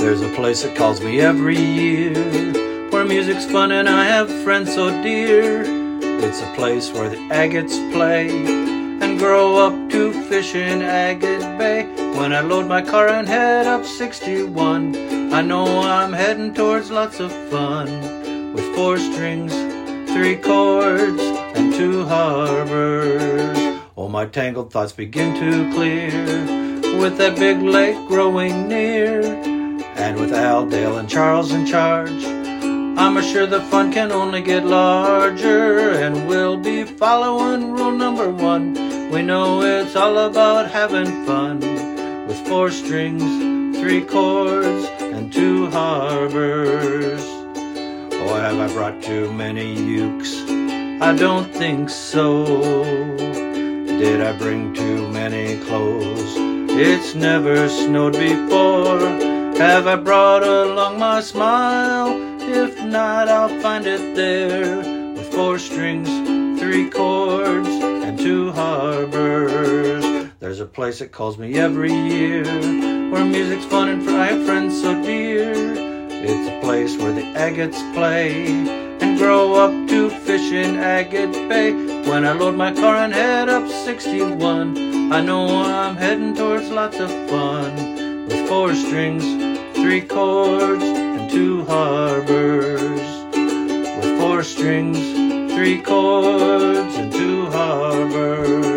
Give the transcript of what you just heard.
There's a place that calls me every year, where music's fun and I have friends so dear. It's a place where the agates play and grow up to fish in Agate Bay. When I load my car and head up 61, I know I'm heading towards lots of fun, with 4 strings, 3 chords, and 2 harbors. Oh, my tangled thoughts begin to clear, with that big lake growing near, and with Al, Dale, and Charles in charge. I'm sure the fun can only get larger, and we'll be following rule number 1. We know it's all about having fun, with 4 strings, 3 chords, and 2 harbors. Oh, have I brought too many ukes? I don't think so. Did I bring too many clothes? It's never snowed before. Have I brought along my smile? If not, I'll find it there, with 4 strings, 3 chords, and 2 harbors. There's a place that calls me every year, where music's fun and I have friends so dear. It's a place where the agates play and grow up to fish in Agate Bay. When I load my car and head up 61, I know I'm heading towards lots of fun, with 4 strings, 3 chords, and 2 harbors. With 4 strings, 3 chords, and 2 harbors.